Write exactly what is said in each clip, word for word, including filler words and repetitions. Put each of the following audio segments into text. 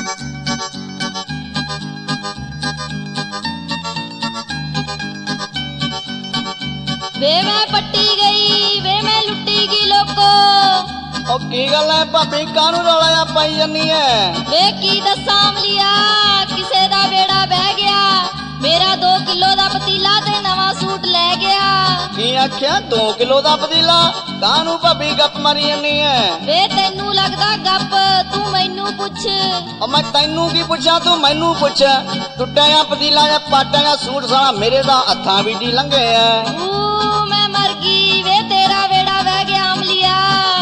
वे मैं पट्टी गई वे मैं लुट्टी गई लोको। ओ की गल है भाभी कानू रौला पाई जानी है? वे की दसा अमलिया किसे दा बेड़ा बह गया, मेरा दो किलो दा पतीला ते नवा सूट ले गया। की आख्या दो किलो दा पतीला? कानू भाभी गप मारी जानी है? वे तेनू लगदा गप, तू मैनू पुछ। ओ मैं तैनू की पुछा तू मैनू पुछ। टुट्टा पतीला या पाटा या सूट सारा मेरे दा हत्थां विच ही लंघे है। मैं मर गई वे तेरा बेड़ा बह गया अमलिया।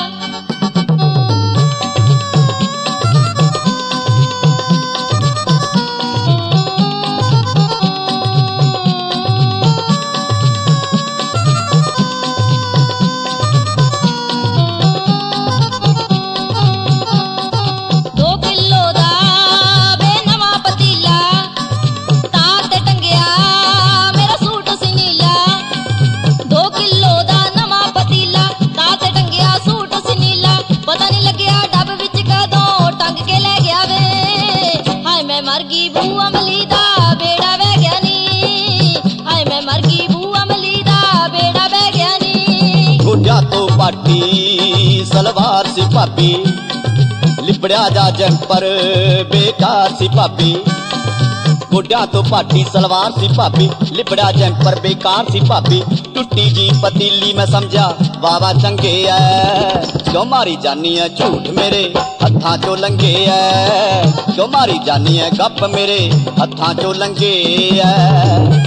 दो किलो दा वे नवा पतीला तार ते टंगिया मेरा सूट सी नीला। दो किलो दा नवा पतीला तार ते टंगिया सूट सी नीला। पता नहीं लग्या डब विच कदों टंग के ले गया वे। हाय मैं मर गई बू अमली दा बेड़ा बह गया नी। हाय मैं मर गई बू अमली दा बेड़ा बह गया नी। गोड्या तो पाटी सलवार सी भाभी, लिबड़िया जा जंपर बेकार सी भाभी। गोड्या तो पाटी सलवार सी भाभी, लिबड़ा जंपर बेकार सी भाभी। टुट्टी जी पतीली मैं समझा वावा चंगे है, क्यों मारी जानी है झूठ मेरे हत्थां चो लंघे है। क्यों मारी जानी है गप मेरे हत्थां चो लंघे है।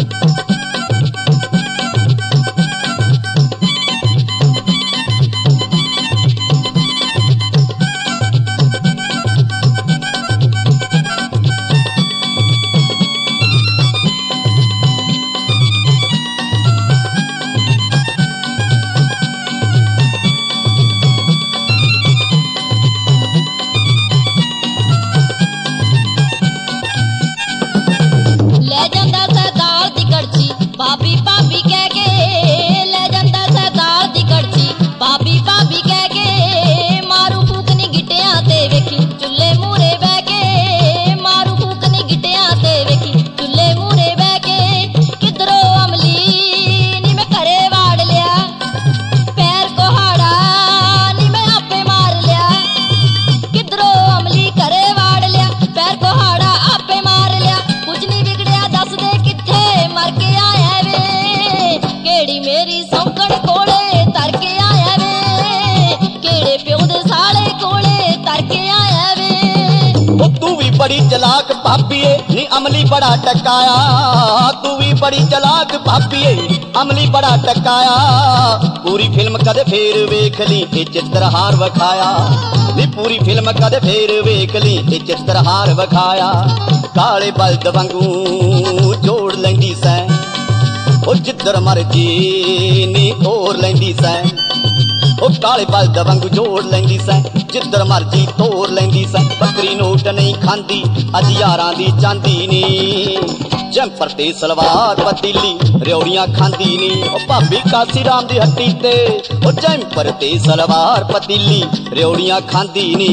ले जांदा सरदार दी कड़छी भाभी भाभी कह के। ले जांदा सरदार दी कड़छी भाभी भाभी कह के। मारू फूकनी गिट्टियां ते वेखी चुल्हे मूरे बह के। मारू फूकनी गिट्टियां ते वेखी चुल्हे मूरे बह के। किधरों अमली नी मैं घरे वाड़ लिया, पैर कोहाड़ा नी मैं आपे मार लिया। किधरों अमली घरे वाड़ लिया, पैर कोहाड़ा आपे मार लिया। कुछ नहीं बिगड़िया दस दे किथे मर के आया वे। केड़ी मेरी सौकड़ कोले तर के आया वे। केड़े प्यो दे साले कोले तर के आया वे। ओ तू भी बड़ी चलाक भाभी है नी अमली बड़ा टकाया। तू भी बड़ी चलाक भाभी है अमली बड़ा टकाया। पूरी फिल्म कदे फेर वेख ली ते चित्रहार वखाया नी। पूरी फिल्म कदे फेर वेख ली ते चित्रहार वखाया। काले बल्द वांगू जोड़ लैंदी सै, ओ जिधर मर्जी नी तोड़ लैंदी सै। ओ काले बल्द वांगू जोड़ लैंदी सै, जिधर मर्जी तोड़ लैंदी सै। बकरी नोट नहीं खांदी अज यारां दी चांदी नी। जंपर ते सलवार पतीली रेवड़ियां खांदी नी। ओ भाभी कासी राम दी हट्टी ते ओ जंपर ते सलवार पतीली रेवड़ियां खांदी नी।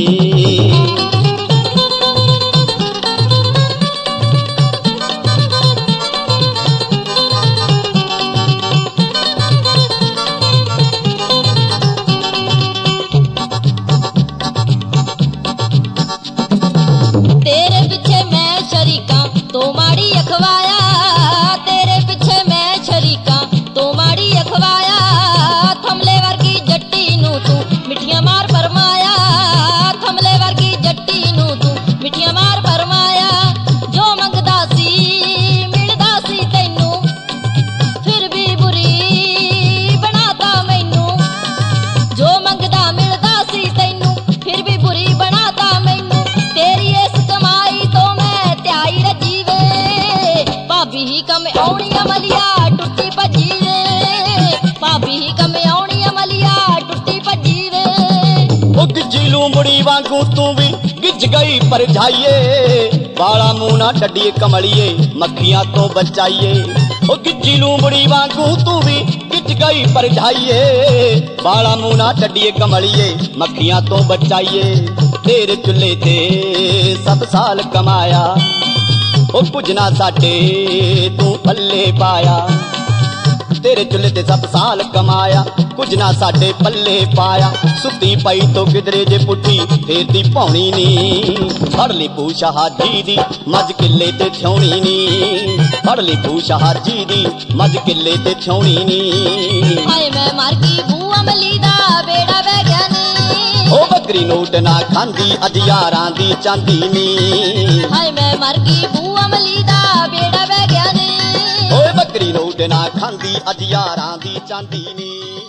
तेरे पीछे मैं शरीका तो माड़ी अखवाया। तेरे पीछे मैं शरीका तो माड़ी अखवाया। थमले वर्गी जट्टी नू तू मिठियां मार फरमाया। थमले वर्गी जट्टी नू तू मिठियां मार फरमाया। जो मंगदा सी मिलदा सी तैनू, फिर भी बुरी बनाता मैनू। जो मंगदा मिलदा सी तैनू, फिर भी बुरी बनाता मैनू। तेरी इस कमाई तो मैं त्याई रजी वे। भाभी ही कम आउणी अमलिया टुट्टी भजी वे। भाभी ही कम आउणी अमलिया टुट्टी भजी वे। ओ गिज्जी लूंबड़ी वांगू तू भी गिज गई पर जाइए। बाला मुंह ना डडिए कमलिए मक्खियां तो बचाइए। ओ गिज्जी लूंबड़ी वांगू तू भी खिच गई परछाइए बाला मुंह ना छड्डिए कमलिए मक्खियां तो बचाइए तेरे चुल्हे ते सब साल कमाया ओ कुछ ना साडे तू पल्ले पाया तेरे चुल्हे ते सब साल कमाया कुछ ना साडे पल्ले पाया सुती पई तो किधरे जे पुट्ठी फेर दी पौनी नी फड़ ली पूछा हाजी दी मज किले ते थ्योणी नी फड़ ली पूछा हाजी दी मज किले ते थ्योणी नी हाय मैं मर गई बू अमली दा बेड़ा बह गया नी ओ बकरी नोट ना खांदी अज यारां दी चांदी नी हाय मैं मर गई बू अमली दा बेड़ा बह गया नी ओए बकरी नोट ना खांदी अज यारां दी चांदी नी।